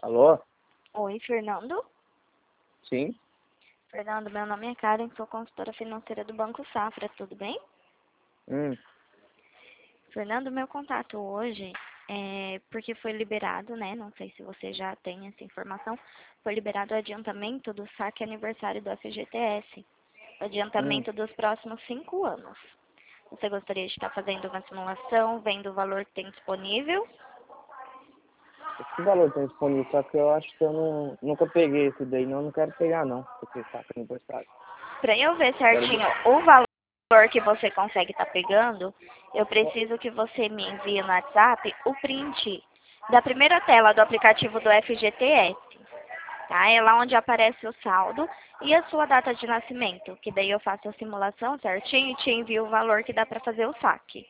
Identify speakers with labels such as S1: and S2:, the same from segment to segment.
S1: Alô?
S2: Oi, Fernando.
S1: Sim?
S2: Fernando, meu nome é Karen, sou consultora financeira do Banco Safra, tudo bem?
S1: Hum.
S2: Fernando, meu contato hoje é porque foi liberado, né? Não sei se você já tem essa informação. Foi liberado o adiantamento do saque aniversário do FGTS. O adiantamento dos próximos 5 anos. Você gostaria de estar fazendo uma simulação, vendo o valor que tem disponível?
S1: Esse valor tem disponível, só que eu acho que eu nunca peguei esse daí, não quero pegar não, porque saca aniversário.
S2: Para eu ver
S1: Quero ver.
S2: certinho o valor que você consegue estar pegando, eu preciso que você me envie no WhatsApp o print da primeira tela do aplicativo do FGTS, tá? É lá onde aparece o saldo e a sua data de nascimento, que daí eu faço a simulação certinho e te envio o valor que dá para fazer o saque.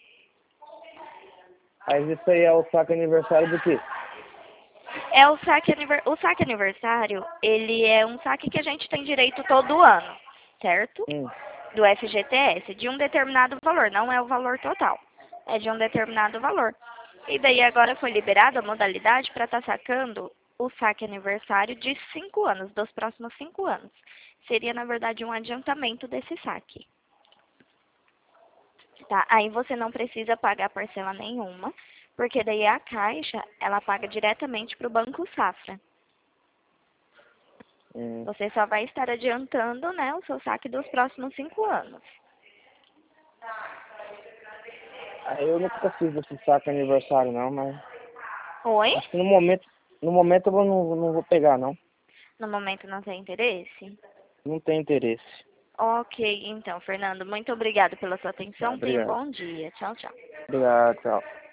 S1: Mas isso aí é o saca aniversário do quê?
S2: É o saque aniversário, ele é um saque que a gente tem direito todo ano, certo?
S1: Hum.
S2: Do FGTS, de um determinado valor, não é o valor total, é de um determinado valor. E daí agora foi liberada a modalidade para estar sacando o saque aniversário de 5 anos, dos próximos 5 anos. Seria, na verdade, um adiantamento desse saque. Tá? Aí você não precisa pagar parcela nenhuma, porque daí a Caixa, ela paga diretamente para o Banco Safra.
S1: Hum.
S2: Você só vai estar adiantando, né, o seu saque dos próximos 5 anos.
S1: Aí eu nunca fiz esse saca aniversário não, mas
S2: Oi?
S1: acho que no momento não vou pegar não.
S2: No momento não tem interesse?
S1: Não tem interesse.
S2: Ok, então, Fernando, muito obrigada pela sua
S1: Tá,
S2: atenção. Tenha um
S1: obrigado.
S2: bom dia. Tchau, tchau.
S1: Obrigado, tchau.